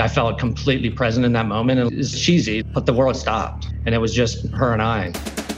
I felt completely present in that moment. It was cheesy, but the world stopped and it was just her and I.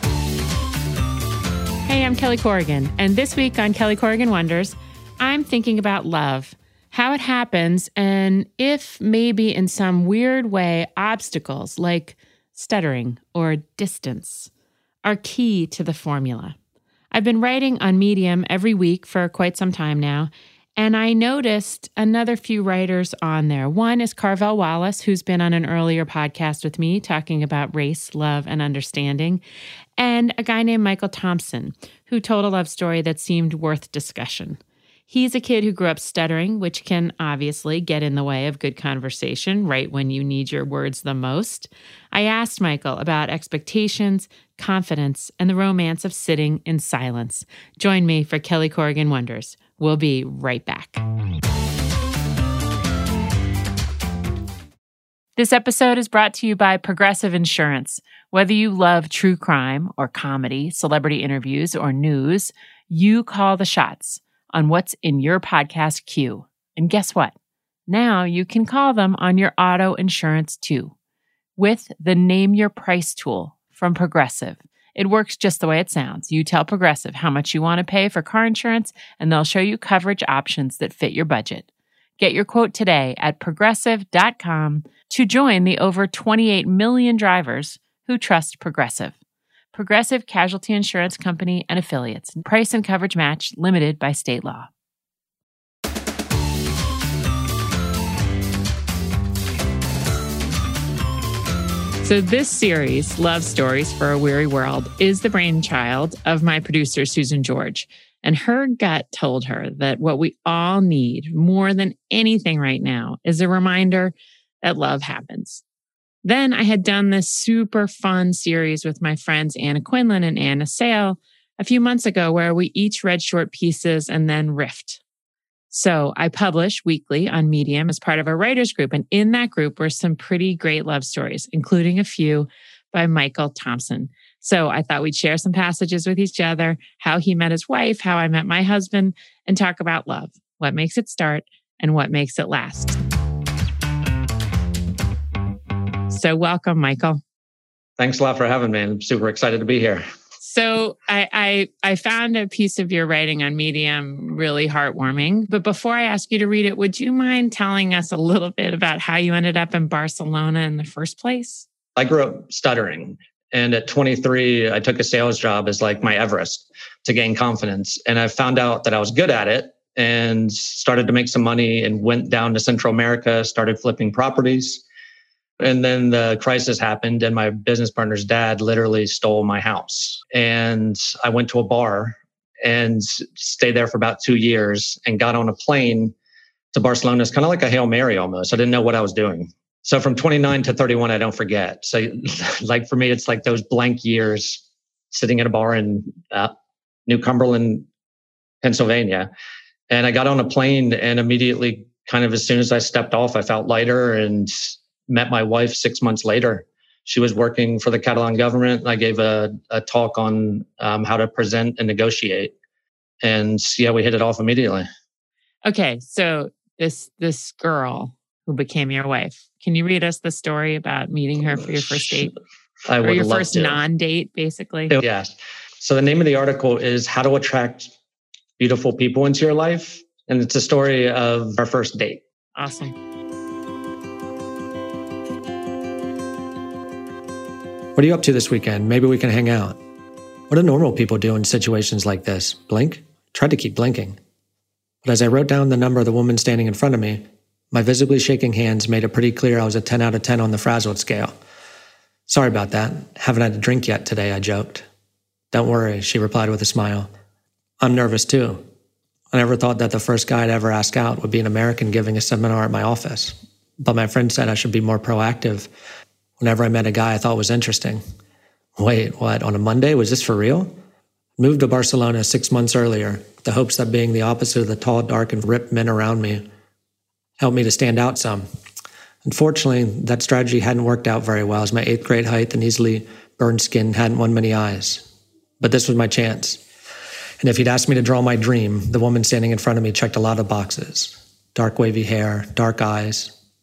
Hey, I'm Kelly Corrigan, and this week on Kelly Corrigan Wonders, I'm thinking about love, how it happens, and if maybe in some weird way obstacles like stuttering or distance are key to the formula. I've been writing on Medium every week for quite some time now, and I noticed another few writers on there. One is Carvel Wallace, who's been on an earlier podcast with me talking about race, love, and understanding, and a guy named Michael Thompson, who told a love story that seemed worth discussion. He's a kid who grew up stuttering, which can obviously get in the way of good conversation right when you need your words the most. I asked Michael about expectations, confidence, and the romance of sitting in silence. Join me for Kelly Corrigan Wonders. We'll be right back. This episode is brought to you by Progressive Insurance. Whether you love true crime or comedy, celebrity interviews, or news, you call the shots on what's in your podcast queue. And guess what? Now you can call them on your auto insurance too, with the Name Your Price tool from Progressive. It works just the way it sounds. You tell Progressive how much you want to pay for car insurance, and they'll show you coverage options that fit your budget. Get your quote today at Progressive.com to join the over 28 million drivers who trust Progressive. Progressive Casualty Insurance Company and Affiliates. Price and coverage match limited by state law. So this series, Love Stories for a Weary World, is the brainchild of my producer, Susan George. And her gut told her that what we all need more than anything right now is a reminder that love happens. Then I had done this super fun series with my friends Anna Quinlan and Anna Sale a few months ago where we each read short pieces and then riffed. So I publish weekly on Medium as part of a writers group. And in that group were some pretty great love stories, including a few by Michael Thompson. So I thought we'd share some passages with each other, how he met his wife, how I met my husband, and talk about love, what makes it start and what makes it last. So welcome, Michael. Thanks a lot for having me. I'm super excited to be here. So I found a piece of your writing on Medium really heartwarming. But before I ask you to read it, would you mind telling us a little bit about how you ended up in Barcelona in the first place? I grew up stuttering. And at 23, I took a sales job as like my Everest to gain confidence. And I found out that I was good at it and started to make some money and went down to Central America, started flipping properties. And then the crisis happened and my business partner's dad literally stole my house. And I went to a bar and stayed there for about 2 years and got on a plane to Barcelona. It's kind of like a Hail Mary almost. I didn't know what I was doing. So from 29 to 31, I don't forget. So like for me, it's like those blank years sitting at a bar in New Cumberland, Pennsylvania. And I got on a plane and immediately, kind of as soon as I stepped off, I felt lighter and met my wife 6 months later. She was working for the Catalan government. I gave a talk on how to present and negotiate. And yeah, we hit it off immediately. Okay, so this girl who became your wife, can you read us the story about meeting her for your first date? I would or your love first to. Non-date, basically? Yes. So the name of the article is How to Attract Beautiful People into Your Life. And it's a story of our first date. Awesome. What are you up to this weekend? Maybe we can hang out. What do normal people do in situations like this? Blink? Tried to keep blinking. But as I wrote down the number of the woman standing in front of me, my visibly shaking hands made it pretty clear I was a 10 out of 10 on the frazzled scale. Sorry about that. Haven't had a drink yet today, I joked. Don't worry, she replied with a smile. I'm nervous too. I never thought that the first guy I'd ever ask out would be an American giving a seminar at my office. But my friend said I should be more proactive whenever I met a guy I thought was interesting. Wait, what, on a Monday? Was this for real? Moved to Barcelona 6 months earlier, with the hopes that being the opposite of the tall, dark, and ripped men around me helped me to stand out some. Unfortunately, that strategy hadn't worked out very well, as my 8th grade height and easily burned skin hadn't won many eyes. But this was my chance. And if you'd asked me to draw my dream, the woman standing in front of me checked a lot of boxes. Dark wavy hair, dark eyes,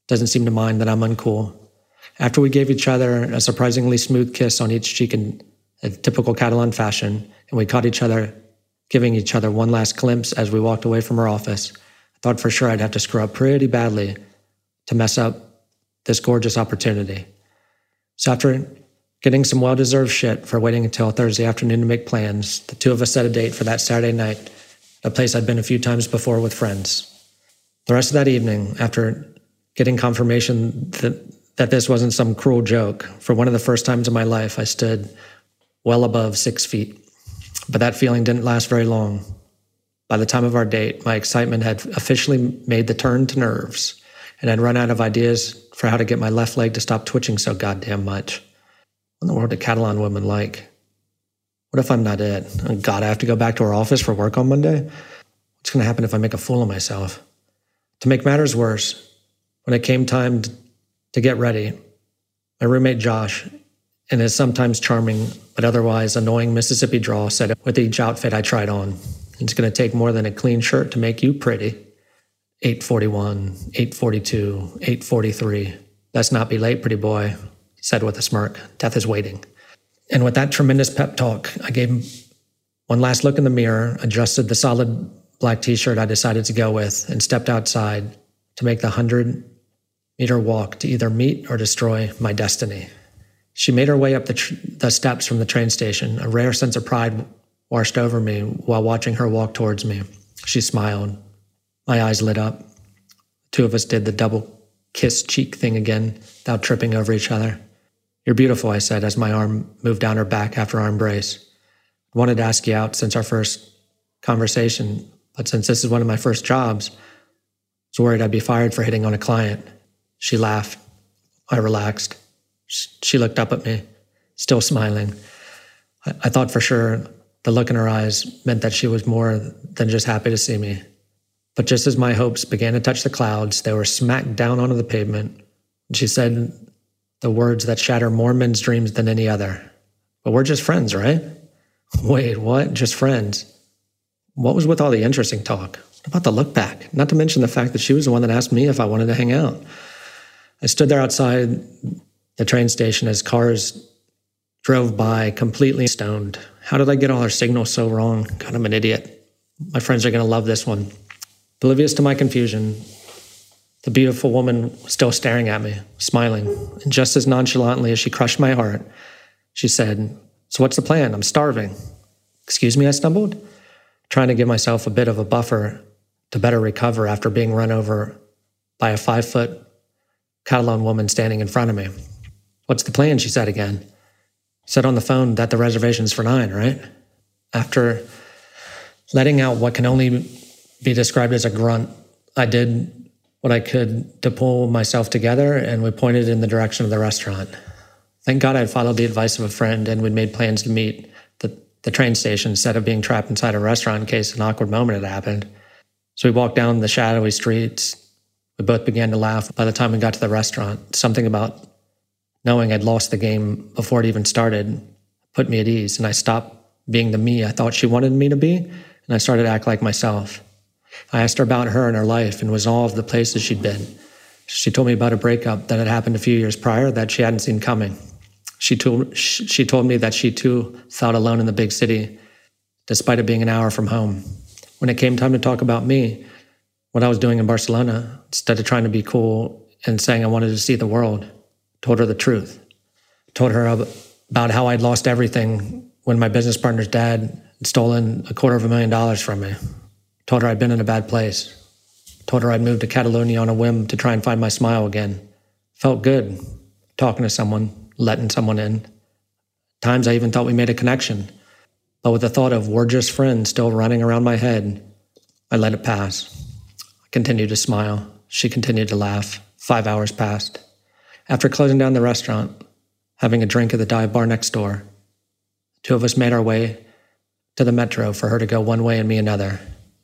doesn't seem to mind that I'm uncool. After we gave each other a surprisingly smooth kiss on each cheek in a typical Catalan fashion, and we caught each other giving each other one last glimpse as we walked away from her office, I thought for sure I'd have to screw up pretty badly to mess up this gorgeous opportunity. So after getting some well-deserved shit for waiting until Thursday afternoon to make plans, the two of us set a date for that Saturday night, a place I'd been a few times before with friends. The rest of that evening, after getting confirmation that this wasn't some cruel joke, for one of the first times in my life, I stood well above 6 feet. But that feeling didn't last very long. By the time of our date, my excitement had officially made the turn to nerves, and I'd run out of ideas for how to get my left leg to stop twitching so goddamn much. What in the world are Catalan women like? What if I'm not it? Oh God, I have to go back to our office for work on Monday? What's going to happen if I make a fool of myself? To make matters worse, when it came time to get ready, my roommate Josh, in his sometimes charming but otherwise annoying Mississippi drawl, said with each outfit I tried on, "It's going to take more than a clean shirt to make you pretty." 8:41, 8:42, 8:43. "Best not be late, pretty boy," he said with a smirk. "Death is waiting." And with that tremendous pep talk, I gave him one last look in the mirror, adjusted the solid black t-shirt I decided to go with, and stepped outside to make the 100-meter walk to either meet or destroy my destiny. She made her way up the steps from the train station. A rare sense of pride washed over me while watching her walk towards me. She smiled. My eyes lit up. The two of us did the double kiss cheek thing again without tripping over each other. "You're beautiful," I said as my arm moved down her back after our embrace. "I wanted to ask you out since our first conversation, but since this is one of my first jobs, I was worried I'd be fired for hitting on a client." She laughed. I relaxed. She looked up at me, still smiling. I thought for sure the look in her eyes meant that she was more than just happy to see me. But just as my hopes began to touch the clouds, they were smacked down onto the pavement. She said the words that shatter more men's dreams than any other. "But we're just friends, right?" Wait, what? Just friends? What was with all the interesting talk? What about the look back? Not to mention the fact that she was the one that asked me if I wanted to hang out. I stood there outside the train station as cars drove by, completely stoned. How did I get all her signals so wrong? God, I'm an idiot. My friends are going to love this one. Oblivious to my confusion, the beautiful woman was still staring at me, smiling, and just as nonchalantly as she crushed my heart, she said, "So what's the plan? I'm starving." "Excuse me," I stumbled, trying to give myself a bit of a buffer to better recover after being run over by a 5-foot Catalan woman standing in front of me. "What's the plan?" she said again. Said on the phone that the reservation's for 9, right? After letting out what can only be described as a grunt, I did what I could to pull myself together, and we pointed in the direction of the restaurant. Thank God I'd followed the advice of a friend, and we'd made plans to meet the train station instead of being trapped inside a restaurant in case an awkward moment had happened. So we walked down the shadowy streets. We both began to laugh. By the time we got to the restaurant, something about knowing I'd lost the game before it even started put me at ease, and I stopped being the me I thought she wanted me to be, and I started to act like myself. I asked her about her and her life and was all of the places she'd been. She told me about a breakup that had happened a few years prior that she hadn't seen coming. She told me that she too felt alone in the big city, despite it being an hour from home. When it came time to talk about me, what I was doing in Barcelona, instead of trying to be cool and saying I wanted to see the world, told her the truth. Told her about how I'd lost everything when my business partner's dad had stolen $250,000 from me. Told her I'd been in a bad place. Told her I'd moved to Catalonia on a whim to try and find my smile again. Felt good, talking to someone, letting someone in. Times I even thought we made a connection. But with the thought of we're just friends still running around my head, I let it pass. I continued to smile. She continued to laugh. 5 hours passed. After closing down the restaurant, having a drink at the dive bar next door, the two of us made our way to the metro for her to go one way and me another.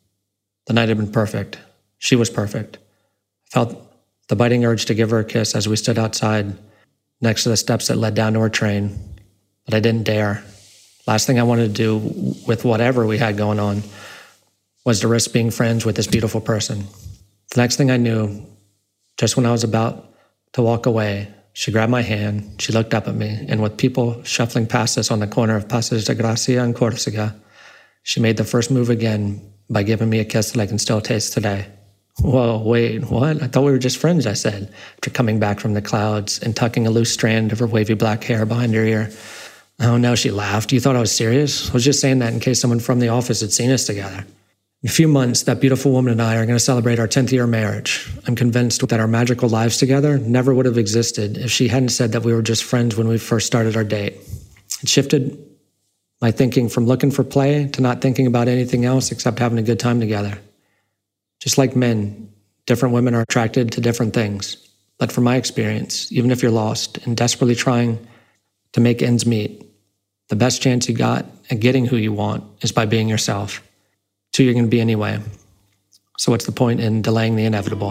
The night had been perfect. She was perfect. I felt the biting urge to give her a kiss as we stood outside next to the steps that led down to her train, but I didn't dare. Last thing I wanted to do with whatever we had going on was to risk being friends with this beautiful person. The next thing I knew, Just when I was about to walk away, she grabbed my hand, she looked up at me, and with people shuffling past us on the corner of Passeig de Gracia and Corsica, she made the first move again by giving me a kiss that I can still taste today. Whoa, wait, what? I thought we were just friends, I said, after coming back from the clouds and tucking a loose strand of her wavy black hair behind her ear. Oh no, she laughed. You thought I was serious? I was just saying that in case someone from the office had seen us together. In a few months, that beautiful woman and I are going to celebrate our 10th year of marriage. I'm convinced that our magical lives together never would have existed if she hadn't said that we were just friends when we first started our date. It shifted my thinking from looking for play to not thinking about anything else except having a good time together. Just like men, different women are attracted to different things. But from my experience, even if you're lost and desperately trying to make ends meet, the best chance you got at getting who you want is by being yourself. It's who you're going to be anyway. So what's the point in delaying the inevitable?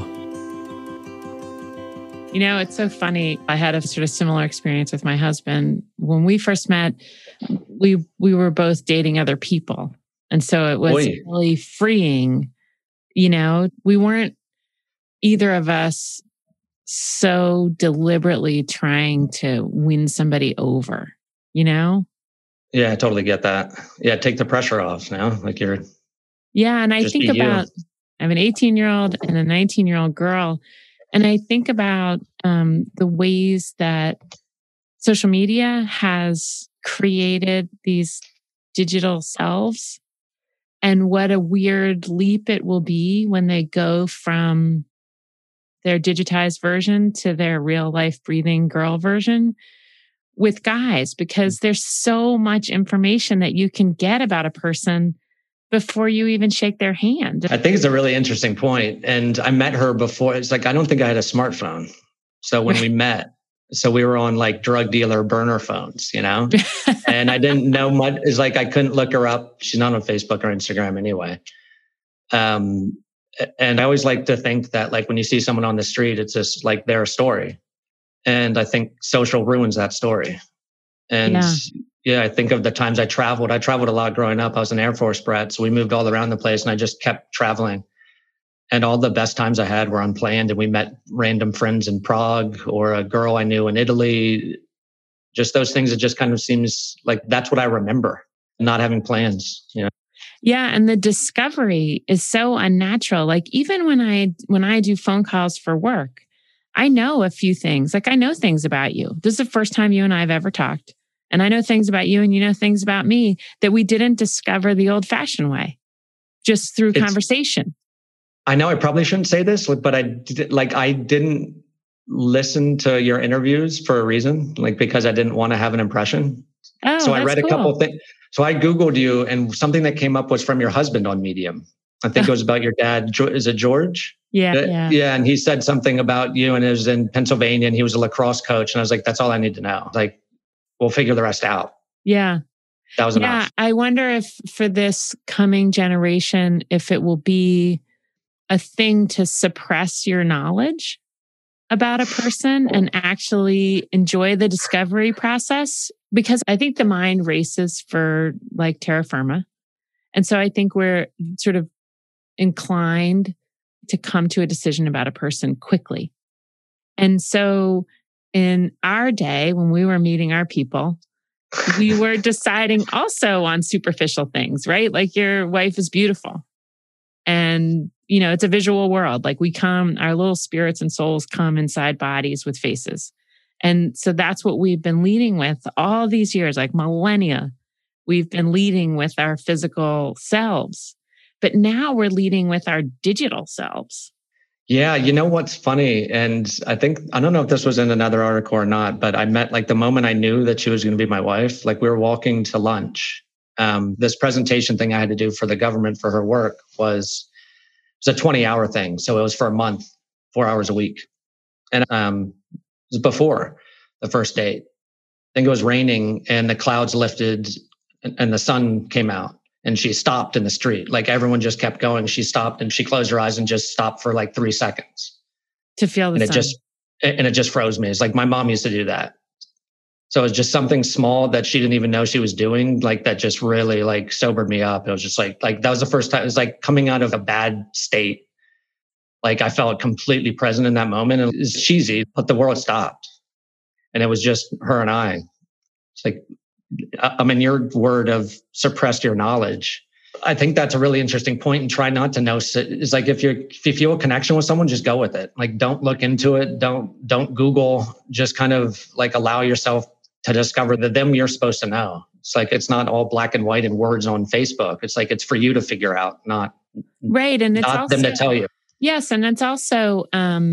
You know, it's so funny. I had a sort of similar experience with my husband. When we first met, we were both dating other people. And so it was really freeing. You know, we weren't either of us so deliberately trying to win somebody over, you know? Yeah, I totally get that. Yeah, take the pressure off now. Like yeah, and I think about, I have an 18-year-old and a 19-year-old girl. And I think about the ways that social media has created these digital selves and what a weird leap it will be when they go from their digitized version to their real life breathing girl version with guys, because there's so much information that you can get about a person before you even shake their hand. I think it's a really interesting point. And I met her before. It's like, I don't think I had a smartphone. So when we met, so we were on like drug dealer burner phones, you know, and I didn't know much. It's like, I couldn't look her up. She's not on Facebook or Instagram anyway. And I always like to think that like when you see someone on the street, it's just like their story. And I think social ruins that story. And yeah, I think of the times I traveled. I traveled a lot growing up. I was an Air Force brat. So we moved all around the place and I just kept traveling. And all the best times I had were unplanned. And we met random friends in Prague or a girl I knew in Italy. Just those things, it just kind of seems like that's what I remember, not having plans, you know? Yeah. And the discovery is so unnatural. Like even when I do phone calls for work, I know a few things. Like I know things about you. This is the first time you and I have ever talked. And I know things about you and you know things about me that we didn't discover the old fashioned way, just through conversation. I know I probably shouldn't say this, but I didn't listen to your interviews for a reason, like because I didn't want to have an impression. Oh, so I read a cool. couple of things. So I Googled you and something that came up was from your husband on Medium. I think it was about your dad. Is it George? Yeah. Yeah. And he said something about you and it was in Pennsylvania and he was a lacrosse coach. And I was like, that's all I need to know. Like, we'll figure the rest out. Yeah. That was enough. Yeah. I wonder if for this coming generation, if it will be a thing to suppress your knowledge about a person and actually enjoy the discovery process. Because I think the mind races for like terra firma. And so I think we're sort of inclined to come to a decision about a person quickly. And so in our day, when we were meeting our people, we were deciding also on superficial things, right? Like your wife is beautiful. And, you know, it's a visual world. Like our little spirits and souls come inside bodies with faces. And so that's what we've been leading with all these years, like millennia. We've been leading with our physical selves, but now we're leading with our digital selves. Yeah. You know what's funny? And I don't know if this was in another article or not, but I met like the moment I knew that she was going to be my wife, like we were walking to lunch. This presentation thing I had to do for the government for her work was a 20-hour thing. So it was for a month, 4 hours a week. And it was before the first date. I think it was raining and the clouds lifted and the sun came out and she stopped in the street. Like everyone just kept going. She stopped and she closed her eyes and just stopped for like 3 seconds. To feel the sun. It just froze me. It's like my mom used to do that. So it was just something small that she didn't even know she was doing, like that just really like sobered me up. It was just like that was the first time. It was like coming out of a bad state Like I felt completely present in that moment. And it's cheesy, but the world stopped. And it was just her and I. It's like, I'm in your word of suppress your knowledge. I think that's a really interesting point, and try not to know. It's like if you feel a connection with someone, just go with it. Like don't look into it. Don't Google. Just kind of like allow yourself to discover the them you're supposed to know. It's like it's not all black and white and words on Facebook. It's like it's for you to figure out, not right. And it's not also, them to tell you. Yes, and it's also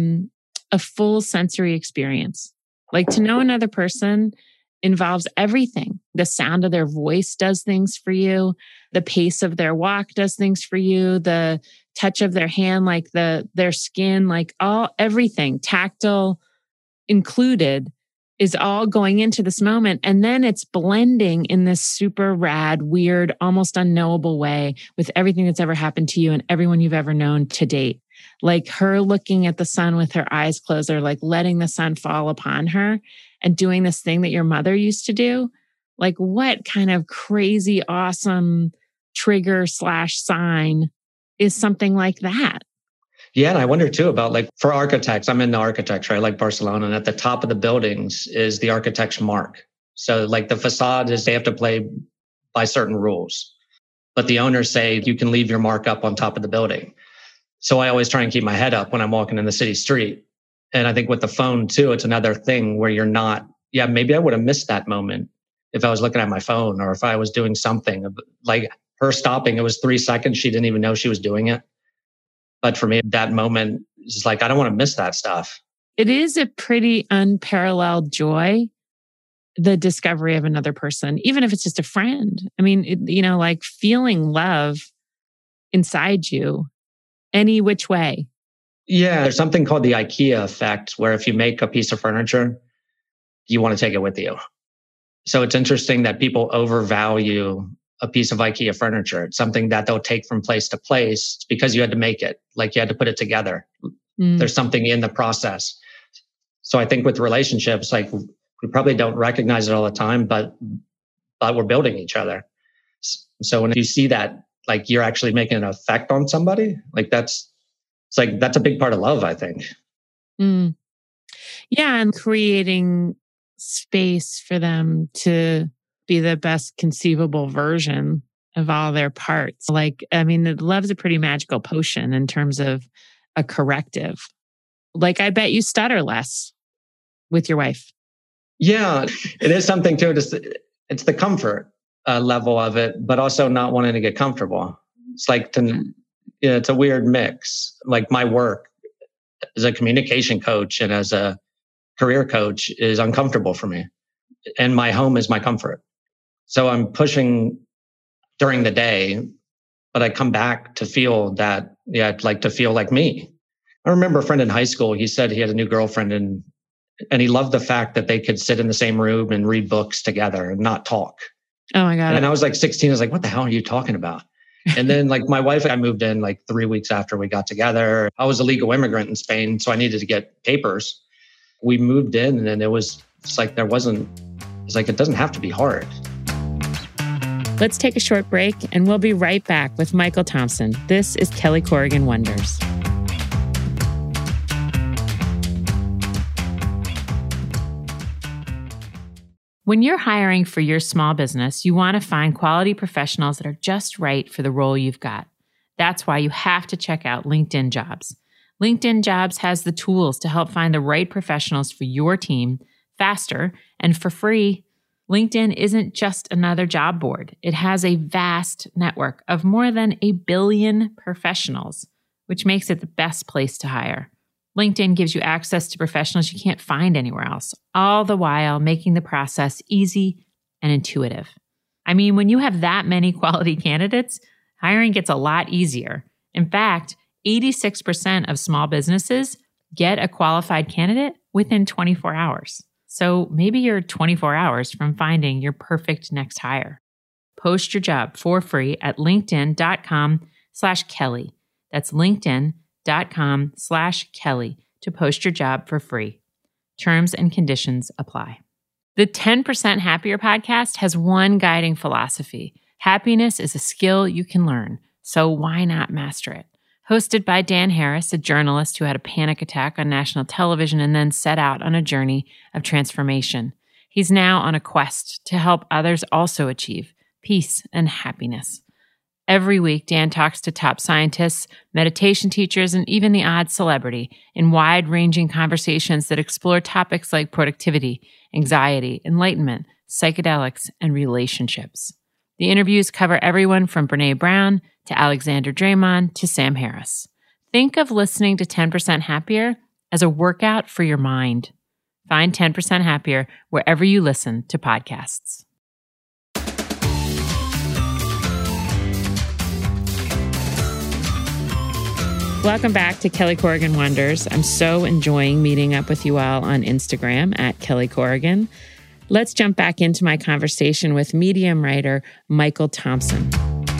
a full sensory experience. Like to know another person involves everything. The sound of their voice does things for you. The pace of their walk does things for you. The touch of their hand, like their skin, like everything, tactile included, is all going into this moment. And then it's blending in this super rad, weird, almost unknowable way with everything that's ever happened to you and everyone you've ever known to date. Like her looking at the sun with her eyes closed, or like letting the sun fall upon her and doing this thing that your mother used to do. Like what kind of crazy, awesome trigger / sign is something like that? Yeah. And I wonder too about like for architects, I'm into architecture. I like Barcelona. And at the top of the buildings is the architect's mark. So like the facade is they have to play by certain rules, but the owners say you can leave your mark up on top of the building. So I always try and keep my head up when I'm walking in the city street. And I think with the phone too, it's another thing where you're not, maybe I would have missed that moment if I was looking at my phone or if I was doing something like her stopping. It was 3 seconds. She didn't even know she was doing it. But for me, that moment is like, I don't want to miss that stuff. It is a pretty unparalleled joy, the discovery of another person, even if it's just a friend. I mean, like feeling love inside you any which way. Yeah, there's something called the IKEA effect, where if you make a piece of furniture, you want to take it with you. So it's interesting that people overvalue a piece of IKEA furniture. It's something that they'll take from place to place. It's because you had to make it, like you had to put it together. There's something in the process. So I think with relationships, like we probably don't recognize it all the time, but we're building each other. So when you see that, like you're actually making an effect on somebody, like that's a big part of love, I think. Yeah. And creating space for them to be the best conceivable version of all their parts. Like, I mean, love's a pretty magical potion in terms of a corrective. Like, I bet you stutter less with your wife. Yeah, it is something too. It's the comfort level of it, but also not wanting to get comfortable. It's like, it's a weird mix. Like my work as a communication coach and as a career coach is uncomfortable for me. And my home is my comfort. So I'm pushing during the day, but I come back to feel that, like to feel like me. I remember a friend in high school, he said he had a new girlfriend and he loved the fact that they could sit in the same room and read books together and not talk. Oh my God. And I was like 16. I was like, what the hell are you talking about? And then like my wife, I moved in like 3 weeks after we got together. I was a legal immigrant in Spain, so I needed to get papers. We moved in and it doesn't have to be hard. Let's take a short break and we'll be right back with Michael Thompson. This is Kelly Corrigan Wonders. When you're hiring for your small business, you want to find quality professionals that are just right for the role you've got. That's why you have to check out LinkedIn Jobs. LinkedIn Jobs has the tools to help find the right professionals for your team faster and for free. LinkedIn isn't just another job board. It has a vast network of more than 1 billion professionals, which makes it the best place to hire. LinkedIn gives you access to professionals you can't find anywhere else, all the while making the process easy and intuitive. I mean, when you have that many quality candidates, hiring gets a lot easier. In fact, 86% of small businesses get a qualified candidate within 24 hours. So maybe you're 24 hours from finding your perfect next hire. Post your job for free at linkedin.com/Kelly. That's linkedin.com/Kelly to post your job for free. Terms and conditions apply. The 10% Happier podcast has one guiding philosophy. Happiness is a skill you can learn, so why not master it? Hosted by Dan Harris, a journalist who had a panic attack on national television and then set out on a journey of transformation. He's now on a quest to help others also achieve peace and happiness. Every week, Dan talks to top scientists, meditation teachers, and even the odd celebrity in wide-ranging conversations that explore topics like productivity, anxiety, enlightenment, psychedelics, and relationships. The interviews cover everyone from Brené Brown to Alexander Draymond to Sam Harris. Think of listening to 10% Happier as a workout for your mind. Find 10% Happier wherever you listen to podcasts. Welcome back to Kelly Corrigan Wonders. I'm so enjoying meeting up with you all on Instagram at Kelly Corrigan. Let's jump back into my conversation with Medium writer Michael Thompson.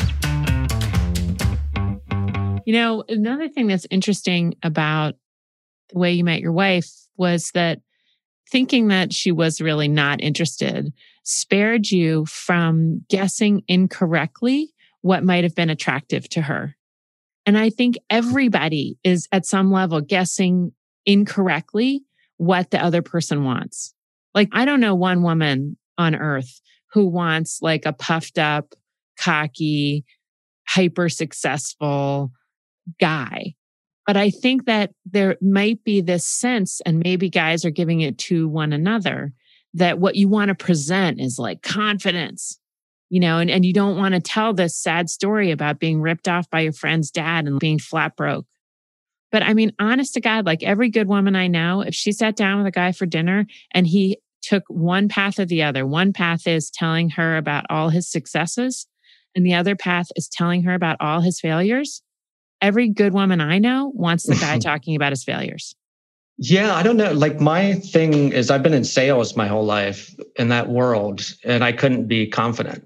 You know, another thing that's interesting about the way you met your wife was that thinking that she was really not interested spared you from guessing incorrectly what might have been attractive to her. And I think everybody is at some level guessing incorrectly what the other person wants. Like, I don't know one woman on earth who wants like a puffed up, cocky, hyper successful guy. But I think that there might be this sense, and maybe guys are giving it to one another, that what you want to present is like confidence, you know, and you don't want to tell this sad story about being ripped off by your friend's dad and being flat broke. But I mean, honest to God, like every good woman I know, if she sat down with a guy for dinner and he took one path or the other, one path is telling her about all his successes and the other path is telling her about all his failures. Every good woman I know wants the guy talking about his failures. Yeah, I don't know. Like my thing is I've been in sales my whole life in that world and I couldn't be confident.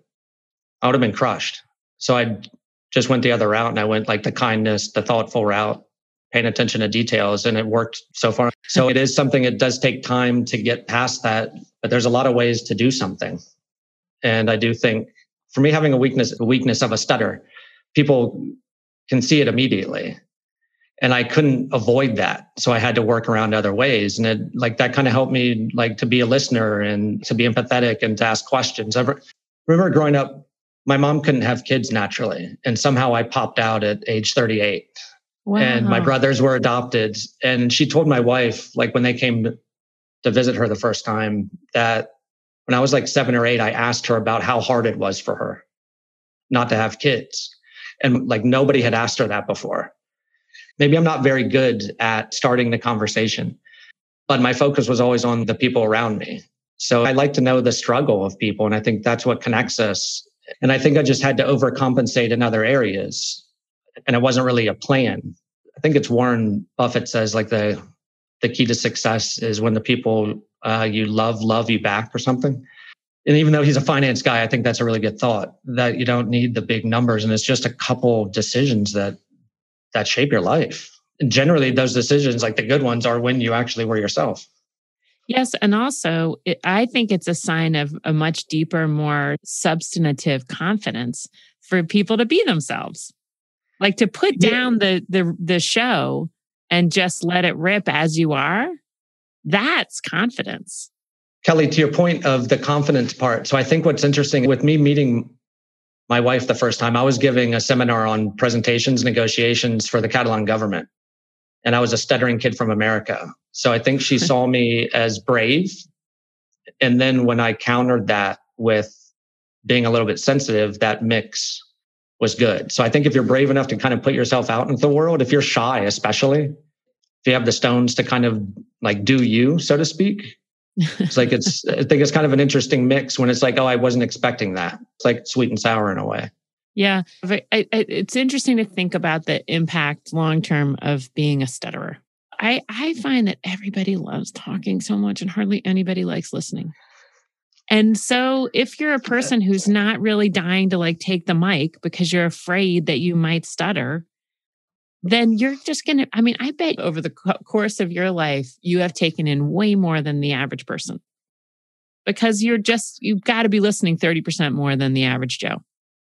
I would have been crushed. So I just went the other route and I went like the kindness, the thoughtful route, paying attention to details, and it worked so far. So it is something, it does take time to get past that, but there's a lot of ways to do something. And I do think for me, having a weakness of a stutter, people can see it immediately. And I couldn't avoid that. So I had to work around other ways. And it like that kind of helped me like to be a listener and to be empathetic and to ask questions. I remember growing up, my mom couldn't have kids naturally. And somehow I popped out at age 38. Wow. And my brothers were adopted. And she told my wife, like when they came to visit her the first time, that when I was like 7 or 8, I asked her about how hard it was for her not to have kids. And like nobody had asked her that before. Maybe I'm not very good at starting the conversation, but my focus was always on the people around me. So I like to know the struggle of people. And I think that's what connects us. And I think I just had to overcompensate in other areas. And it wasn't really a plan. I think it's Warren Buffett says like the key to success is when the people you love you back or something. And even though he's a finance guy, I think that's a really good thought, that you don't need the big numbers. And it's just a couple decisions that shape your life. And generally those decisions, like the good ones, are when you actually were yourself. Yes. And also, I think it's a sign of a much deeper, more substantive confidence for people to be themselves. Like to put down the show and just let it rip as you are. That's confidence. Kelly, to your point of the confidence part. So I think what's interesting with me meeting my wife the first time, I was giving a seminar on presentations, negotiations for the Catalan government. And I was a stuttering kid from America. So I think she saw me as brave. And then when I countered that with being a little bit sensitive, that mix was good. So I think if you're brave enough to kind of put yourself out into the world, if you're shy, especially, if you have the stones to kind of like do you, so to speak, it's like I think it's kind of an interesting mix when it's like, oh, I wasn't expecting that. It's like sweet and sour in a way. Yeah. It's interesting to think about the impact long-term of being a stutterer. I find that everybody loves talking so much and hardly anybody likes listening. And so if you're a person who's not really dying to like take the mic because you're afraid that you might stutter, then you're just going to, I mean, I bet over the course of your life, you have taken in way more than the average person because you've got to be listening 30% more than the average Joe.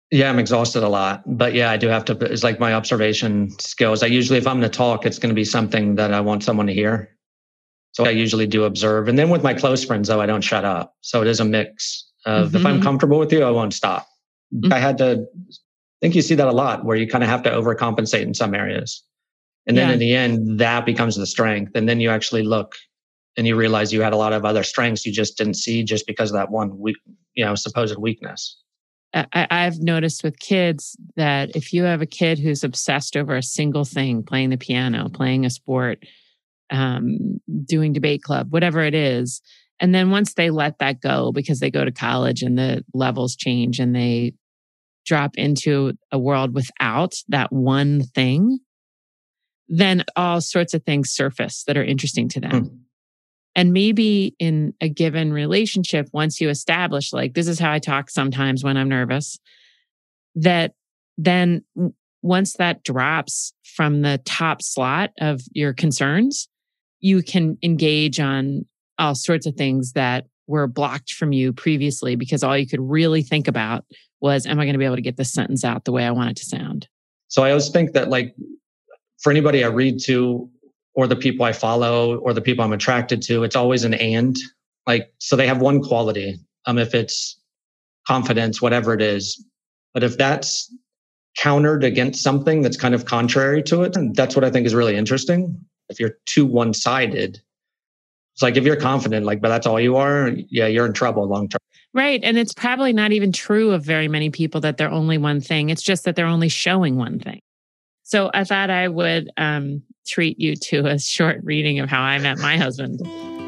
Yeah, I'm exhausted a lot. But yeah, I do have to, it's like my observation skills. I usually, if I'm going to talk, it's going to be something that I want someone to hear. So I usually do observe. And then with my close friends, though, I don't shut up. So it is a mix of if I'm comfortable with you, I won't stop. I think you see that a lot where you kind of have to overcompensate in some areas. And then in the end, that becomes the strength. And then you actually look and you realize you had a lot of other strengths you just didn't see just because of that one supposed weakness. I've noticed with kids that if you have a kid who's obsessed over a single thing, playing the piano, playing a sport, doing debate club, whatever it is, and then once they let that go because they go to college and the levels change and they drop into a world without that one thing, then all sorts of things surface that are interesting to them. And maybe in a given relationship, once you establish, like, this is how I talk sometimes when I'm nervous, that then once that drops from the top slot of your concerns, you can engage on all sorts of things that were blocked from you previously because all you could really think about was, am I going to be able to get this sentence out the way I want it to sound? So I always think that, like, for anybody I read to, or the people I follow, or the people I'm attracted to, it's always an and. Like, so they have one quality. If it's confidence, whatever it is. But if that's countered against something that's kind of contrary to it, and that's what I think is really interesting. If you're too one-sided, it's like if you're confident, like, but that's all you are, yeah, you're in trouble long term. Right. And it's probably not even true of very many people that they're only one thing. It's just that they're only showing one thing. So I thought I would treat you to a short reading of how I met my husband.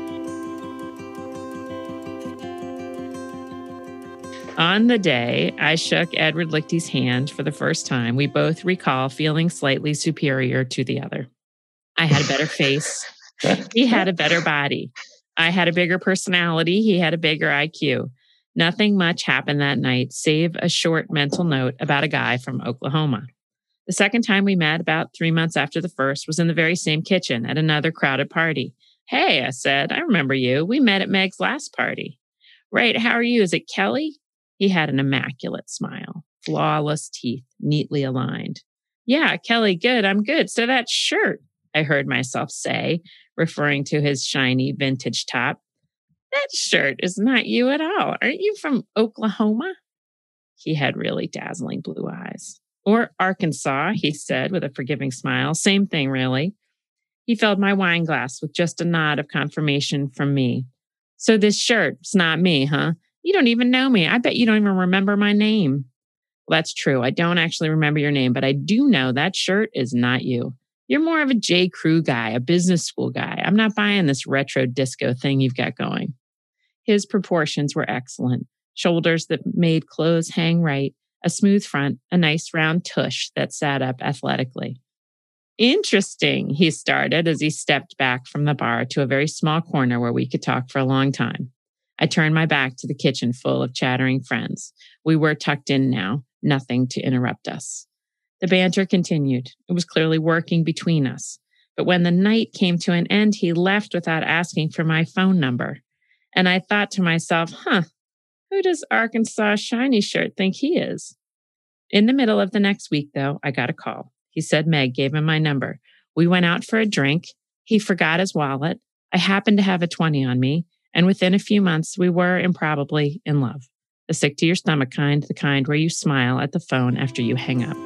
On the day I shook Edward Lichty's hand for the first time, we both recall feeling slightly superior to the other. I had a better face. He had a better body. I had a bigger personality. He had a bigger IQ. Nothing much happened that night, save a short mental note about a guy from Oklahoma. The second time we met, about 3 months after the first, was in the very same kitchen at another crowded party. Hey, I said, I remember you. We met at Meg's last party. Right, how are you? Is it Kelly? He had an immaculate smile, flawless teeth, neatly aligned. Yeah, Kelly, good. I'm good. So that shirt, I heard myself say, referring to his shiny vintage top. That shirt is not you at all. Aren't you from Oklahoma? He had really dazzling blue eyes. Or Arkansas, he said with a forgiving smile. Same thing, really. He filled my wine glass with just a nod of confirmation from me. So this shirt's not me, huh? You don't even know me. I bet you don't even remember my name. Well, that's true. I don't actually remember your name, but I do know that shirt is not you. You're more of a J. Crew guy, a business school guy. I'm not buying this retro disco thing you've got going. His proportions were excellent. Shoulders that made clothes hang right, a smooth front, a nice round tush that sat up athletically. Interesting, he started as he stepped back from the bar to a very small corner where we could talk for a long time. I turned my back to the kitchen full of chattering friends. We were tucked in now, nothing to interrupt us. The banter continued. It was clearly working between us. But when the night came to an end, he left without asking for my phone number. And I thought to myself, who does Arkansas Shiny Shirt think he is? In the middle of the next week, though, I got a call. He said Meg gave him my number. We went out for a drink. He forgot his wallet. I happened to have a 20 on me. And within a few months, we were improbably in love. The sick to your stomach kind, the kind where you smile at the phone after you hang up.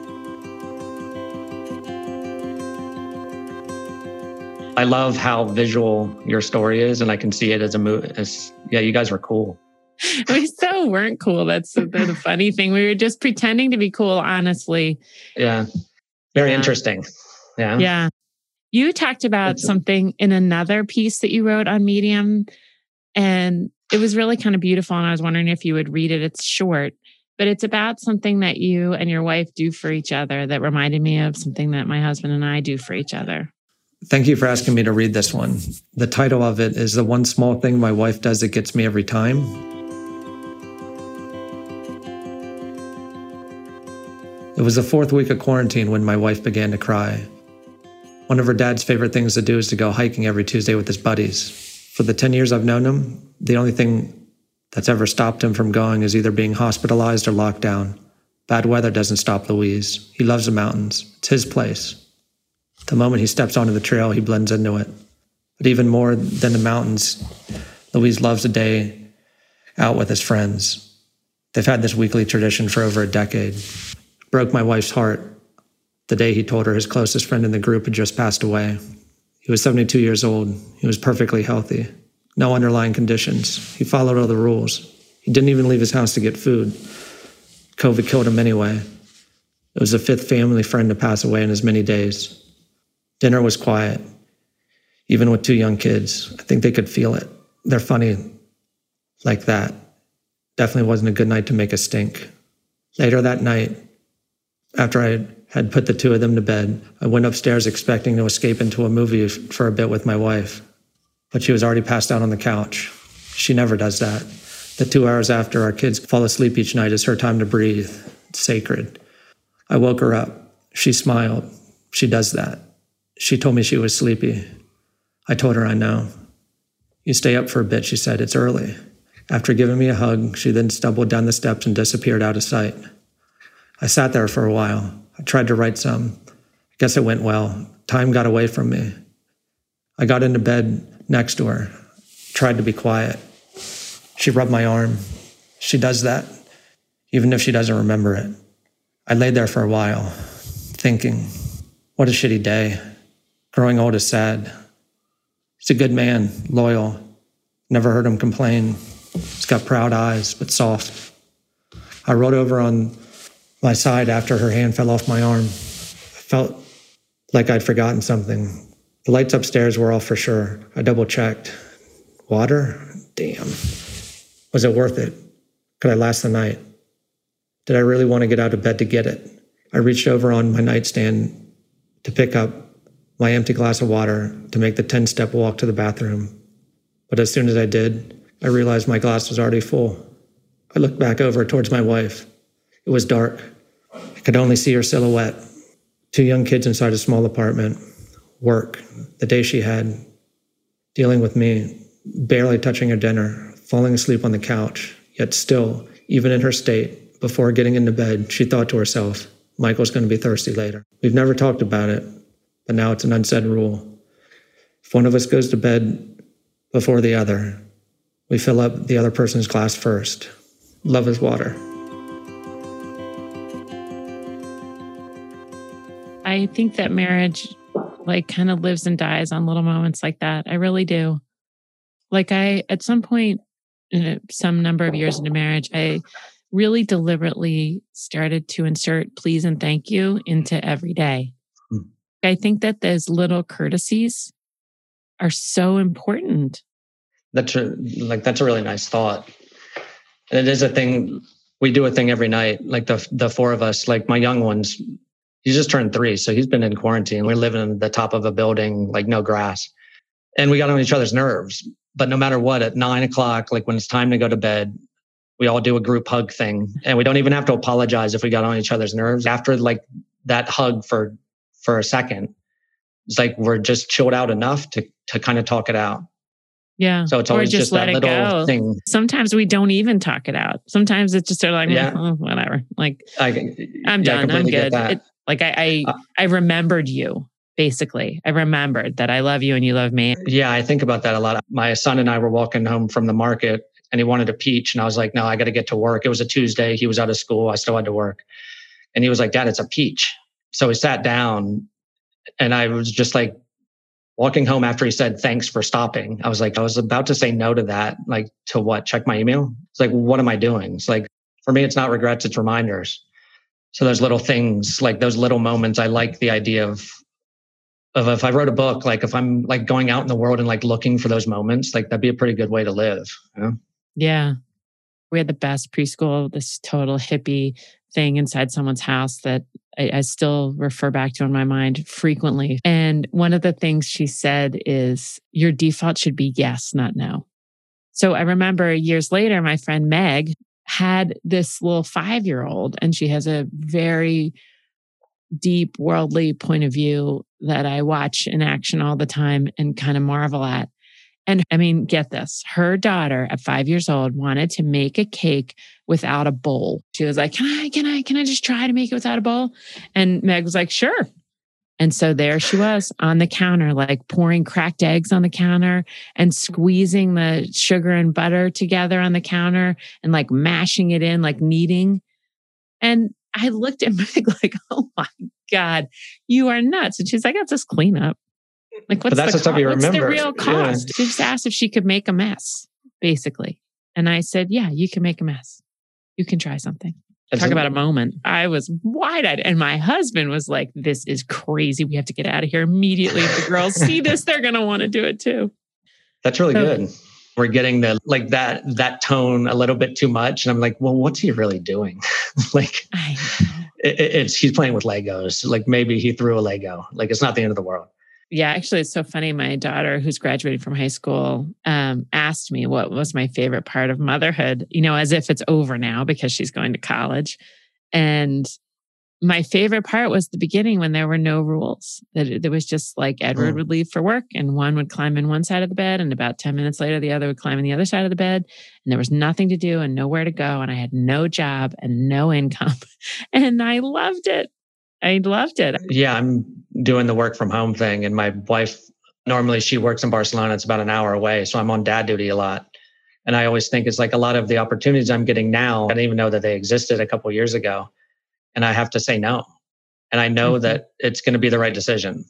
I love how visual your story is, and I can see it as a movie. Yeah, you guys were cool. We so weren't cool. That's the funny thing. We were just pretending to be cool, honestly. Yeah. Very interesting. Yeah. Yeah. You talked about something in another piece that you wrote on Medium, and it was really kind of beautiful. And I was wondering if you would read it. It's short, but it's about something that you and your wife do for each other that reminded me of something that my husband and I do for each other. Thank you for asking me to read this one. The title of it is The One Small Thing My Wife Does That Gets Me Every Time. It was the fourth week of quarantine when my wife began to cry. One of her dad's favorite things to do is to go hiking every Tuesday with his buddies. For the 10 years I've known him, the only thing that's ever stopped him from going is either being hospitalized or locked down. Bad weather doesn't stop Louise. He loves the mountains. It's his place. The moment he steps onto the trail, he blends into it. But even more than the mountains, Louise loves a day out with his friends. They've had this weekly tradition for over a decade. It broke my wife's heart the day he told her his closest friend in the group had just passed away. He was 72 years old. He was perfectly healthy. No underlying conditions. He followed all the rules. He didn't even leave his house to get food. COVID killed him anyway. It was the fifth family friend to pass away in as many days. Dinner was quiet, even with two young kids. I think they could feel it. They're funny like that. Definitely wasn't a good night to make a stink. Later that night, after I had put the two of them to bed, I went upstairs expecting to escape into a movie for a bit with my wife. But she was already passed out on the couch. She never does that. The 2 hours after our kids fall asleep each night is her time to breathe. It's sacred. I woke her up. She smiled. She does that. She told me she was sleepy. I told her I know. You stay up for a bit, she said. It's early. After giving me a hug, she then stumbled down the steps and disappeared out of sight. I sat there for a while. I tried to write some. I guess it went well. Time got away from me. I got into bed next to her, tried to be quiet. She rubbed my arm. She does that, even if she doesn't remember it. I laid there for a while, thinking, what a shitty day. Growing old is sad. He's a good man, loyal. Never heard him complain. He's got proud eyes, but soft. I rolled over on my side after her hand fell off my arm. I felt like I'd forgotten something. The lights upstairs were off for sure. I double-checked. Water? Damn. Was it worth it? Could I last the night? Did I really want to get out of bed to get it? I reached over on my nightstand to pick up my empty glass of water to make the 10-step walk to the bathroom. But as soon as I did, I realized my glass was already full. I looked back over towards my wife. It was dark. I could only see her silhouette. Two young kids inside a small apartment. Work, the day she had. Dealing with me, barely touching her dinner, falling asleep on the couch. Yet still, even in her state, before getting into bed, she thought to herself, Michael's going to be thirsty later. We've never talked about it, but now it's an unsaid rule. If one of us goes to bed before the other, we fill up the other person's glass first. Love is water. I think that marriage kind of lives and dies on little moments like that. I really do. At some point, some number of years into marriage, I really deliberately started to insert please and thank you into every day. I think that those little courtesies are so important. That's a really nice thought. And it is a thing. We do a thing every night. Like the four of us, like my young ones, he's just turned 3. So he's been in quarantine. We're living in the top of a building, no grass. And we got on each other's nerves. But no matter what, at 9 o'clock, when it's time to go to bed, we all do a group hug thing. And we don't even have to apologize if we got on each other's nerves. After that hug for a second, it's we're just chilled out enough to kind of talk it out. Yeah. So it's always just that little thing. Sometimes we don't even talk it out. Sometimes it's just sort of whatever. I'm done. I'm good. I remembered you. Basically, I remembered that I love you and you love me. Yeah, I think about that a lot. My son and I were walking home from the market and he wanted a peach. And I was like, no, I got to get to work. It was a Tuesday. He was out of school. I still had to work. And he was like, Dad, it's a peach. So we sat down and I was just walking home after he said, thanks for stopping. I was about to say no to that. To what? Check my email? It's what am I doing? It's for me, it's not regrets, it's reminders. So those little things, those little moments, I like the idea of if I wrote a book, if I'm going out in the world and looking for those moments, that'd be a pretty good way to live. You know? Yeah. We had the best preschool, this total hippie thing inside someone's house that I still refer back to in my mind frequently. And one of the things she said is your default should be yes, not no. So I remember years later, my friend Meg had this little 5-year-old and she has a very deep worldly point of view that I watch in action all the time and kind of marvel at. And I mean, get this, her daughter at 5 years old wanted to make a cake without a bowl. She was like, can I just try to make it without a bowl? And Meg was like, sure. And so there she was on the counter, like pouring cracked eggs on the counter and squeezing the sugar and butter together on the counter and like mashing it in, like kneading. And I looked at Meg like, oh my God, you are nuts. And she's like, that's just cleanup. Like, what's the real cost? Yeah. She just asked if she could make a mess, basically. And I said, yeah, you can make a mess. You can try something. Talk about a moment. I was wide-eyed. And my husband was like, this is crazy. We have to get out of here immediately. If the girls see this, they're going to want to do it too. That's really good. We're getting that tone a little bit too much. And I'm like, well, what's he really doing? Like, he's playing with Legos. Like maybe he threw a Lego. Like it's not the end of the world. Yeah, actually, it's so funny. My daughter, who's graduating from high school, asked me what was my favorite part of motherhood, as if it's over now because she's going to college. And my favorite part was the beginning when there were no rules. That there was just like Edward would leave for work and one would climb in one side of the bed. And about 10 minutes later, the other would climb in the other side of the bed. And there was nothing to do and nowhere to go. And I had no job and no income. And I loved it. Yeah, I'm doing the work from home thing. And my wife, normally she works in Barcelona. It's about an hour away. So I'm on dad duty a lot. And I always think it's like a lot of the opportunities I'm getting now, I didn't even know that they existed a couple of years ago. And I have to say no. And I know that it's going to be the right decision,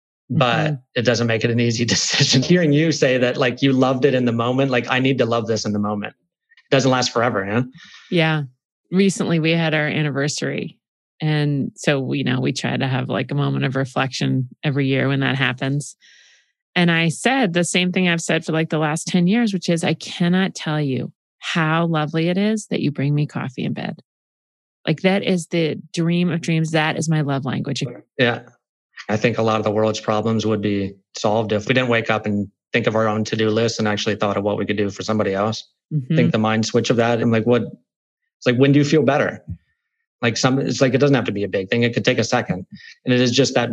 but it doesn't make it an easy decision. Hearing you say that like you loved it in the moment, like I need to love this in the moment. It doesn't last forever, huh? Yeah. Recently we had our anniversary. And so, we try to have like a moment of reflection every year when that happens. And I said the same thing I've said for like the last 10 years, which is I cannot tell you how lovely it is that you bring me coffee in bed. Like that is the dream of dreams. That is my love language. Yeah. I think a lot of the world's problems would be solved if we didn't wake up and think of our own to-do list and actually thought of what we could do for somebody else. Think the mind switch of that. And like, it's like, when do you feel better? Like it's like, it doesn't have to be a big thing. It could take a second. And it is just that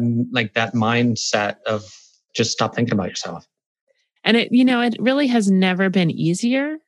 mindset of just stop thinking about yourself. And it really has never been easier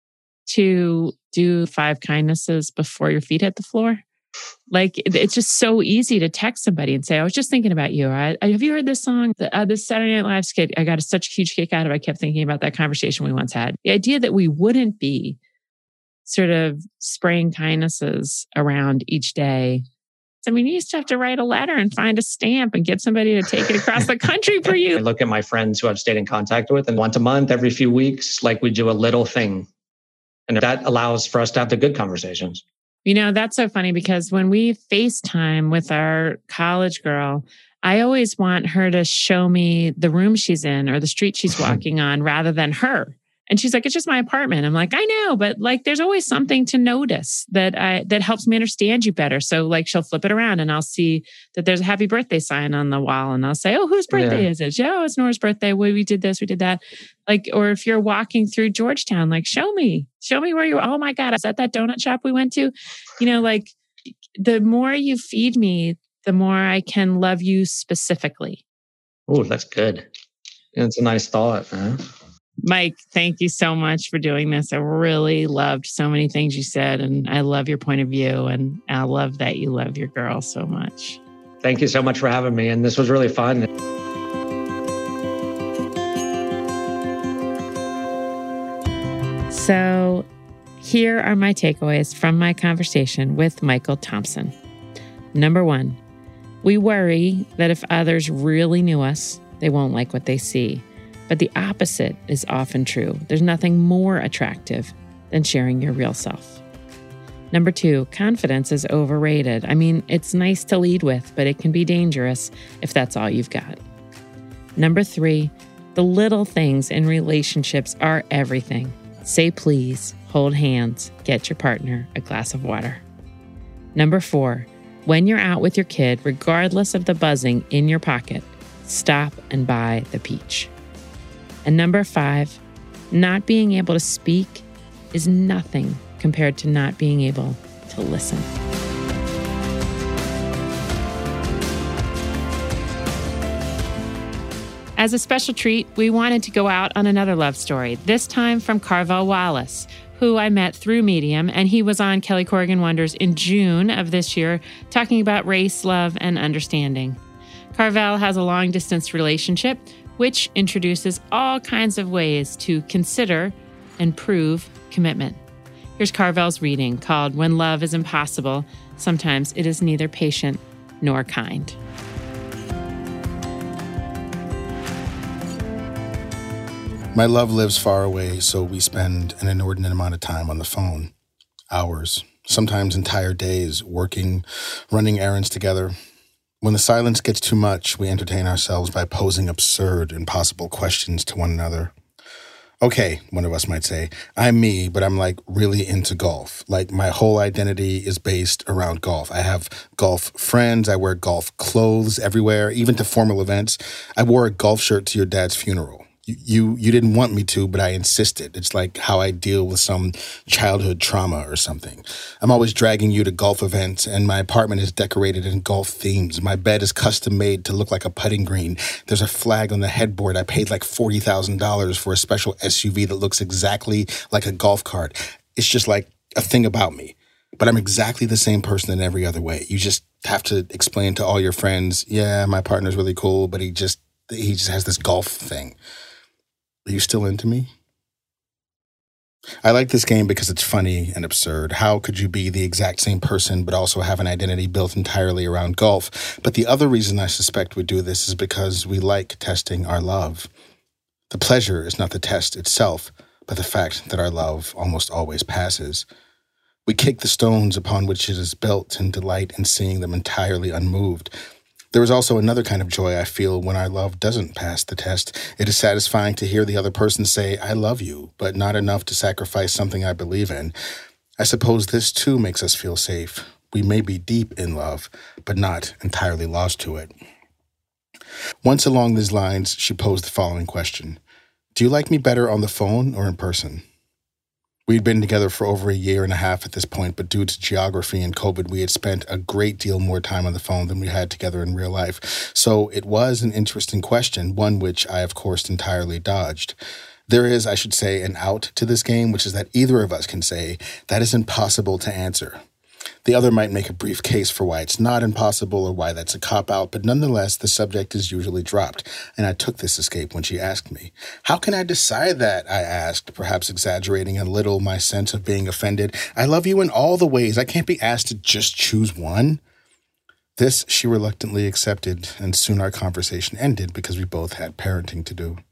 to do 5 kindnesses before your feet hit the floor. Like it's just so easy to text somebody and say, I was just thinking about you. Have you heard this song? This Saturday Night Live skit, I got such a huge kick out of it. I kept thinking about that conversation we once had. The idea that we wouldn't be sort of spraying kindnesses around each day. I mean, you used to have to write a letter and find a stamp and get somebody to take it across the country for you. I look at my friends who I've stayed in contact with, and once a month, every few weeks, like we do a little thing. And that allows for us to have the good conversations. That's so funny because when we FaceTime with our college girl, I always want her to show me the room she's in or the street she's walking on rather than her. And she's like, it's just my apartment. I'm like, I know, but like, there's always something to notice that helps me understand you better. So like, she'll flip it around and I'll see that there's a happy birthday sign on the wall. And I'll say, oh, whose birthday is it? Oh, it's Nora's birthday. We did this, we did that. Like, or if you're walking through Georgetown, like, show me where you are. Oh my God, is that donut shop we went to? Like the more you feed me, the more I can love you specifically. Oh, that's good. It's a nice thought, huh? Mike, thank you so much for doing this. I really loved so many things you said, and I love your point of view, and I love that you love your girl so much. Thank you so much for having me, and this was really fun. So here are my takeaways from my conversation with Michael Thompson. Number 1, we worry that if others really knew us, they won't like what they see. But the opposite is often true. There's nothing more attractive than sharing your real self. Number 2, confidence is overrated. I mean, it's nice to lead with, but it can be dangerous if that's all you've got. Number 3, the little things in relationships are everything. Say please, hold hands, get your partner a glass of water. Number 4, when you're out with your kid, regardless of the buzzing in your pocket, stop and buy the peach. And number 5, not being able to speak is nothing compared to not being able to listen. As a special treat, we wanted to go out on another love story, this time from Carvel Wallace, who I met through Medium, and he was on Kelly Corrigan Wonders in June of this year, talking about race, love, and understanding. Carvel has a long-distance relationship, which introduces all kinds of ways to consider and prove commitment. Here's Carvel's reading called When Love is Impossible. Sometimes it is neither patient nor kind. My love lives far away, so we spend an inordinate amount of time on the phone. Hours, sometimes entire days, working, running errands together. When the silence gets too much, we entertain ourselves by posing absurd, impossible questions to one another. Okay, one of us might say, I'm me, but I'm like really into golf. Like my whole identity is based around golf. I have golf friends. I wear golf clothes everywhere, even to formal events. I wore a golf shirt to your dad's funeral. You didn't want me to, but I insisted. It's like how I deal with some childhood trauma or something. I'm always dragging you to golf events, and my apartment is decorated in golf themes. My bed is custom made to look like a putting green. There's a flag on the headboard. I paid like $40,000 for a special SUV that looks exactly like a golf cart. It's just like a thing about me. But I'm exactly the same person in every other way. You just have to explain to all your friends, yeah, my partner's really cool, but he just has this golf thing. Are you still into me? I like this game because it's funny and absurd. How could you be the exact same person but also have an identity built entirely around golf? But the other reason I suspect we do this is because we like testing our love. The pleasure is not the test itself, but the fact that our love almost always passes. We kick the stones upon which it is built and delight in seeing them entirely unmoved. There is also another kind of joy I feel when our love doesn't pass the test. It is satisfying to hear the other person say, I love you, but not enough to sacrifice something I believe in. I suppose this too makes us feel safe. We may be deep in love, but not entirely lost to it. Once along these lines, she posed the following question. Do you like me better on the phone or in person? We'd been together for over a year and a half at this point, but due to geography and COVID, we had spent a great deal more time on the phone than we had together in real life. So it was an interesting question, one which I, of course, entirely dodged. There is, I should say, an out to this game, which is that either of us can say, that is impossible to answer. The other might make a brief case for why it's not impossible or why that's a cop-out, but nonetheless, the subject is usually dropped, and I took this escape when she asked me. How can I decide that? I asked, perhaps exaggerating a little my sense of being offended. I love you in all the ways. I can't be asked to just choose one. This she reluctantly accepted, and soon our conversation ended because we both had parenting to do.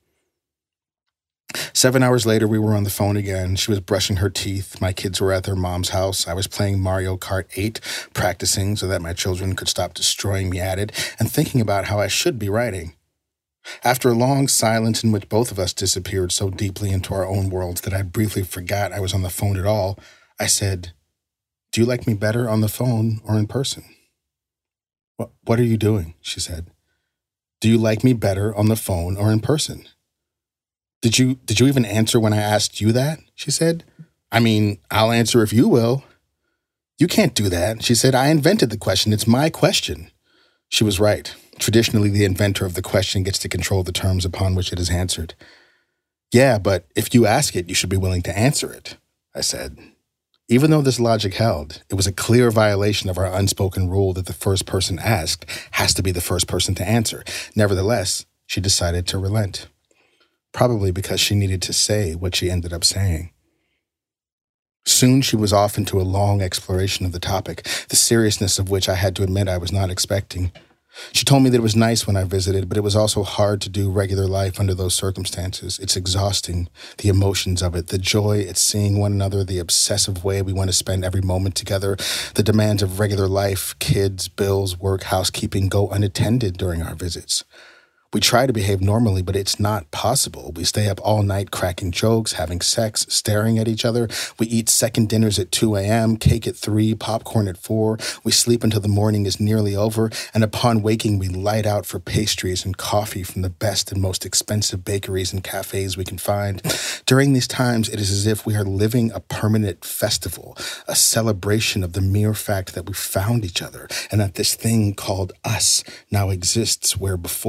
7 hours later, we were on the phone again. She was brushing her teeth. My kids were at their mom's house. I was playing Mario Kart 8, practicing so that my children could stop destroying me at it, and thinking about how I should be writing. After a long silence in which both of us disappeared so deeply into our own worlds that I briefly forgot I was on the phone at all, I said, Do you like me better on the phone or in person? What are you doing? She said. Do you like me better on the phone or in person? Did you even answer when I asked you that? She said. I mean, I'll answer if you will. You can't do that. She said, I invented the question. It's my question. She was right. Traditionally, the inventor of the question gets to control the terms upon which it is answered. Yeah, but if you ask it, you should be willing to answer it, I said. Even though this logic held, it was a clear violation of our unspoken rule that the first person asked has to be the first person to answer. Nevertheless, she decided to relent. Probably because she needed to say what she ended up saying. Soon she was off into a long exploration of the topic, the seriousness of which I had to admit I was not expecting. She told me that it was nice when I visited, but it was also hard to do regular life under those circumstances. It's exhausting, the emotions of it, the joy at seeing one another, the obsessive way we want to spend every moment together, the demands of regular life, kids, bills, work, housekeeping go unattended during our visits. We try to behave normally, but it's not possible. We stay up all night cracking jokes, having sex, staring at each other. We eat second dinners at 2 a.m., cake at 3, popcorn at 4. We sleep until the morning is nearly over, and upon waking, we light out for pastries and coffee from the best and most expensive bakeries and cafes we can find. During these times, it is as if we are living a permanent festival, a celebration of the mere fact that we found each other, and that this thing called us now exists where before it did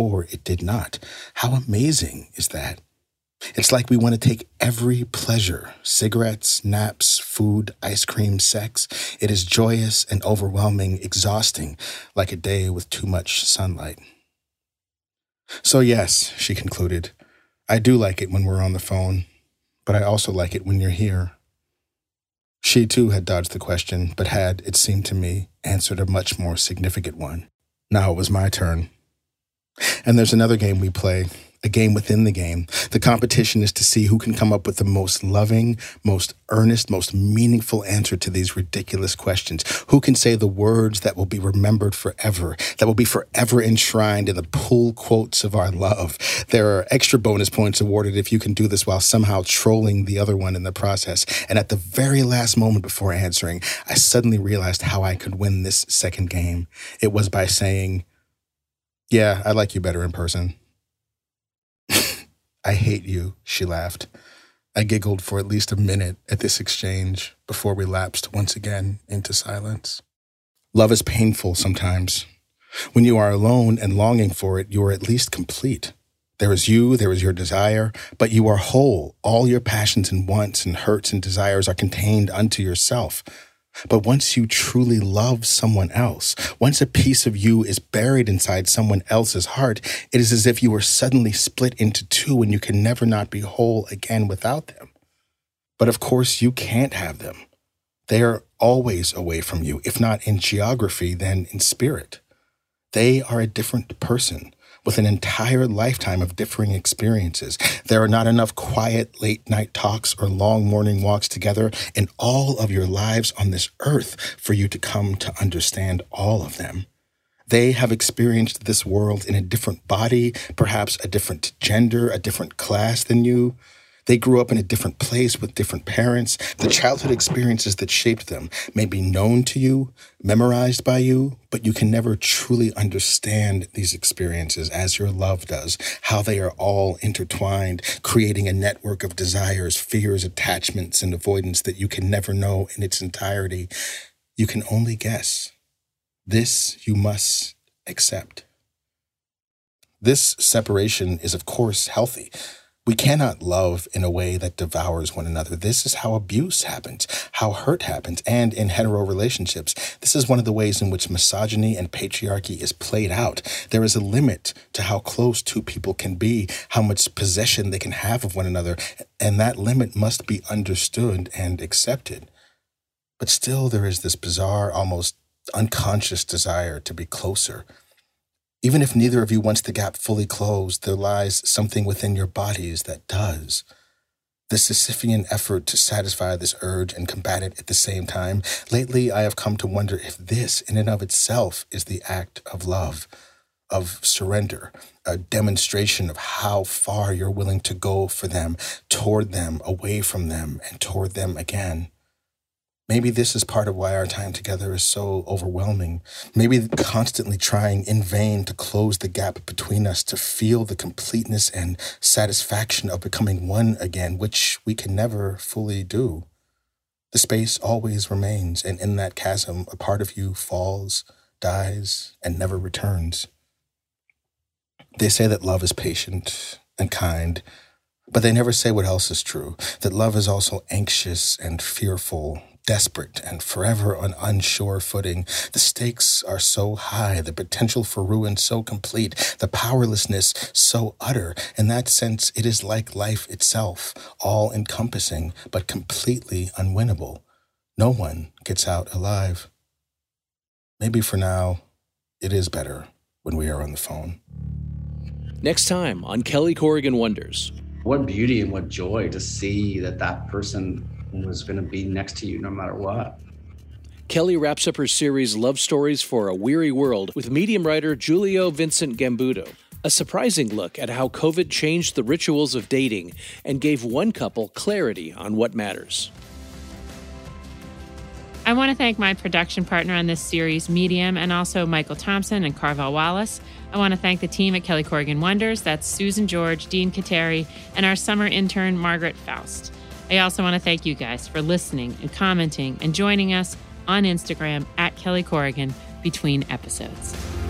did not. How amazing is that? It's like we want to take every pleasure, cigarettes, naps, food, ice cream, sex. It is joyous and overwhelming, exhausting, like a day with too much sunlight. So yes, she concluded, I do like it when we're on the phone, but I also like it when you're here. She too had dodged the question, but had, it seemed to me, answered a much more significant one. Now it was my turn. And there's another game we play, a game within the game. The competition is to see who can come up with the most loving, most earnest, most meaningful answer to these ridiculous questions. Who can say the words that will be remembered forever, that will be forever enshrined in the pull quotes of our love. There are extra bonus points awarded if you can do this while somehow trolling the other one in the process. And at the very last moment before answering, I suddenly realized how I could win this second game. It was by saying, yeah, I like you better in person. I hate you, she laughed. I giggled for at least a minute at this exchange before we lapsed once again into silence. Love is painful sometimes. When you are alone and longing for it, you are at least complete. There is you, there is your desire, but you are whole. All your passions and wants and hurts and desires are contained unto yourself. But once you truly love someone else, once a piece of you is buried inside someone else's heart, it is as if you were suddenly split into two and you can never not be whole again without them. But of course, you can't have them. They are always away from you, if not in geography, then in spirit. They are a different person, with an entire lifetime of differing experiences. There are not enough quiet late-night talks or long morning walks together in all of your lives on this earth for you to come to understand all of them. They have experienced this world in a different body, perhaps a different gender, a different class than you. They grew up in a different place with different parents. The childhood experiences that shaped them may be known to you, memorized by you, but you can never truly understand these experiences as your love does, how they are all intertwined, creating a network of desires, fears, attachments, and avoidance that you can never know in its entirety. You can only guess. This you must accept. This separation is, of course, healthy. We cannot love in a way that devours one another. This is how abuse happens, how hurt happens, and in hetero relationships. This is one of the ways in which misogyny and patriarchy is played out. There is a limit to how close two people can be, how much possession they can have of one another, and that limit must be understood and accepted. But still, there is this bizarre, almost unconscious desire to be closer. Even if neither of you wants the gap fully closed, there lies something within your bodies that does. The Sisyphean effort to satisfy this urge and combat it at the same time. Lately, I have come to wonder if this, in and of itself, is the act of love, of surrender, a demonstration of how far you're willing to go for them, toward them, away from them, and toward them again. Maybe this is part of why our time together is so overwhelming. Maybe constantly trying in vain to close the gap between us, to feel the completeness and satisfaction of becoming one again, which we can never fully do. The space always remains, and in that chasm, a part of you falls, dies, and never returns. They say that love is patient and kind, but they never say what else is true, that love is also anxious and fearful, desperate and forever on unsure footing. The stakes are so high, the potential for ruin so complete, the powerlessness so utter. In that sense, it is like life itself, all-encompassing, but completely unwinnable. No one gets out alive. Maybe for now, it is better when we are on the phone. Next time on Kelly Corrigan Wonders. What beauty and what joy to see that person was going to be next to you no matter what. Kelly wraps up her series Love Stories for a Weary World with Medium writer Julio Vincent Gambudo. A surprising look at how COVID changed the rituals of dating and gave one couple clarity on what matters. I want to thank my production partner on this series, Medium, and also Michael Thompson and Carvel Wallace. I want to thank the team at Kelly Corrigan Wonders. That's Susan George, Dean Kateri, and our summer intern, Margaret Faust. I also want to thank you guys for listening and commenting and joining us on Instagram at Kelly Corrigan between episodes.